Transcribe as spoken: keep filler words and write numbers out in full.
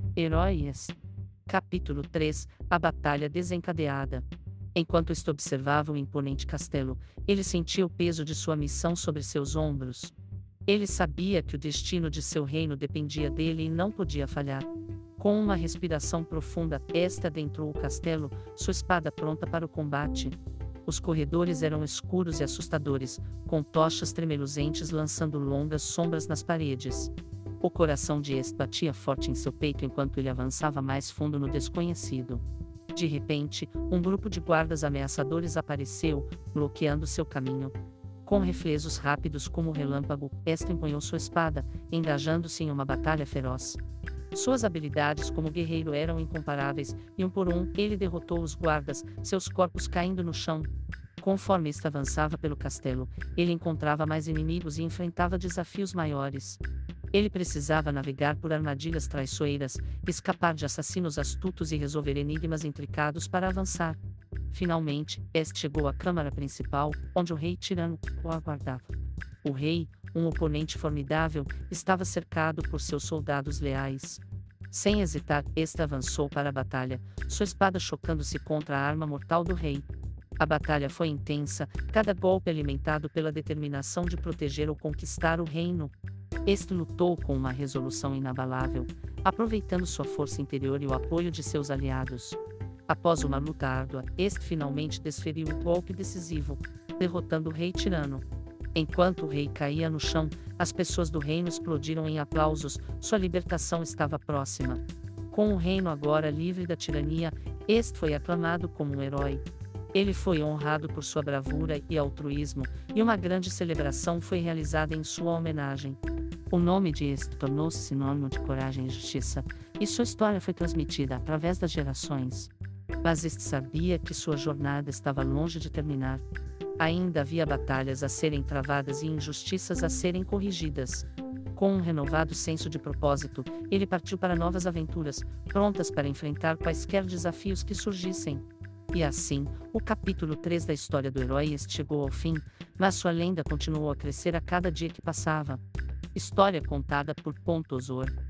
Heróis. Capítulo três. A Batalha Desencadeada. Enquanto este observava o imponente castelo, ele sentia o peso de sua missão sobre seus ombros. Ele sabia que o destino de seu reino dependia dele e não podia falhar. Com uma respiração profunda, este adentrou o castelo, sua espada pronta para o combate. Os corredores eram escuros e assustadores, com tochas tremeluzentes lançando longas sombras nas paredes. O coração de Est batia forte em seu peito enquanto ele avançava mais fundo no desconhecido. De repente, um grupo de guardas ameaçadores apareceu, bloqueando seu caminho. Com reflexos rápidos como o relâmpago, Est empunhou sua espada, engajando-se em uma batalha feroz. Suas habilidades como guerreiro eram incomparáveis, e um por um, ele derrotou os guardas, seus corpos caindo no chão. Conforme Est avançava pelo castelo, ele encontrava mais inimigos e enfrentava desafios maiores. Ele precisava navegar por armadilhas traiçoeiras, escapar de assassinos astutos e resolver enigmas intricados para avançar. Finalmente, Est chegou à câmara principal, onde o rei tirano o aguardava. O rei, um oponente formidável, estava cercado por seus soldados leais. Sem hesitar, Est avançou para a batalha, sua espada chocando-se contra a arma mortal do rei. A batalha foi intensa, cada golpe alimentado pela determinação de proteger ou conquistar o reino. Este lutou com uma resolução inabalável, aproveitando sua força interior e o apoio de seus aliados. Após uma luta árdua, Est finalmente desferiu o golpe decisivo, derrotando o rei tirano. Enquanto o rei caía no chão, as pessoas do reino explodiram em aplausos, sua libertação estava próxima. Com o reino agora livre da tirania, Est foi aclamado como um herói. Ele foi honrado por sua bravura e altruísmo, e uma grande celebração foi realizada em sua homenagem. O nome de Est tornou-se sinônimo de coragem e justiça, e sua história foi transmitida através das gerações. Mas Est sabia que sua jornada estava longe de terminar. Ainda havia batalhas a serem travadas e injustiças a serem corrigidas. Com um renovado senso de propósito, ele partiu para novas aventuras, prontas para enfrentar quaisquer desafios que surgissem. E assim, o capítulo três da história do herói Est chegou ao fim, mas sua lenda continuou a crescer a cada dia que passava. História contada por Ponto Osor.